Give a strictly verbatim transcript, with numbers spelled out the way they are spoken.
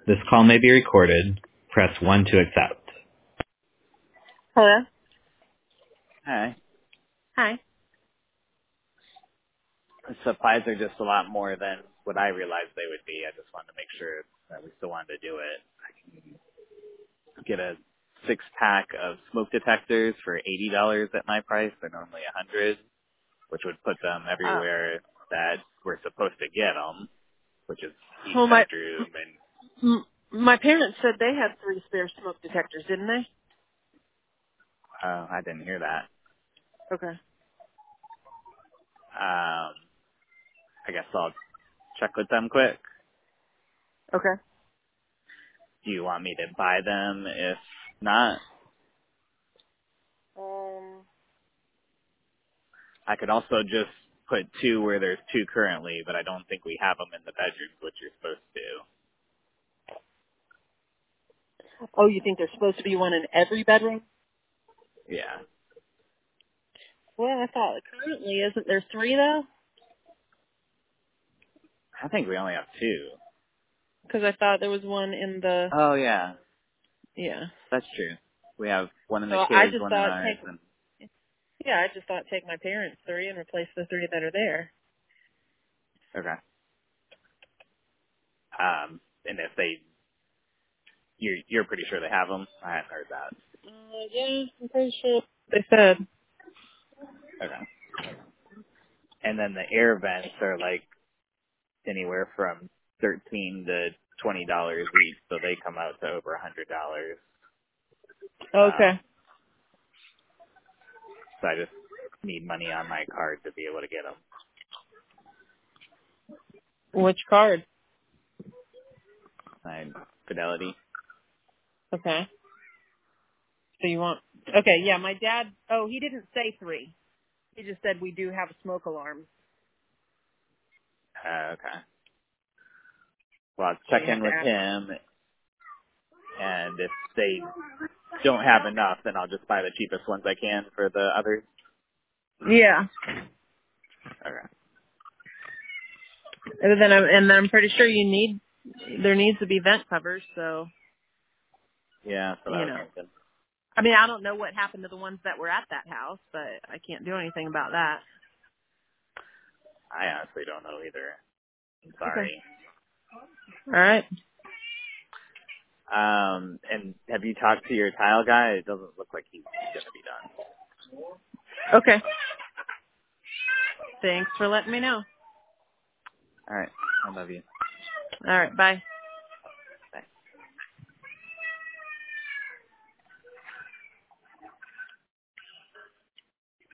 This call may be recorded. Press one to accept. Hello? Hi. Hi. Supplies are just a lot more than what I realized they would be. I just wanted to make sure that we still wanted to do it. I can get a six pack of smoke detectors for eighty dollars at my price. They're normally a hundred, which would put them Uh, everywhere that we're supposed to get them, which is each well, my bedroom. And m- my parents said they had three spare smoke detectors, didn't they? uh, I didn't hear that. Okay. Um, I guess I'll check with them quick. Okay. Do you want me to buy them? If not, Um. I could also just put two where there's two currently, but I don't think we have them in the bedrooms, which you're supposed to. Oh, you think there's supposed to be one in every bedroom? Yeah. Well, I thought currently isn't there three though? I think we only have two. Because I thought there was one in the Oh, yeah. yeah. That's true. We have one in So the I kids, just one in thought ours, take and yeah, I just thought take my parents' three and replace the three that are there. okay. Um, and if they, you're you're pretty sure they have them. I hadn't heard that. Uh, yeah, I'm pretty sure they said. Okay. And then the air vents are like anywhere from thirteen to twenty dollars each, so they come out to over a hundred dollars. Um, Okay. so I just need money on my card to be able to get them. Which card? My Fidelity. Okay. So you want? Okay, yeah. My dad. Oh, he didn't say three. He just said we do have a smoke alarm. Uh, okay. Well, I'll So check you have in to with ask. him, and if they don't have enough, then I'll just buy the cheapest ones I can for the others. Yeah. Okay. And then I'm, and then I'm pretty sure you need, there needs to be vent covers. So, Yeah, that's what I you was know, thinking. I mean, I don't know what happened to the ones that were at that house, but I can't do anything about that. I honestly don't know either. I'm Okay. sorry. All right. Um, and have you talked to your tile guy? It doesn't look like he's going to be done. Okay. Thanks for letting me know. All right. I love you. All right. Bye.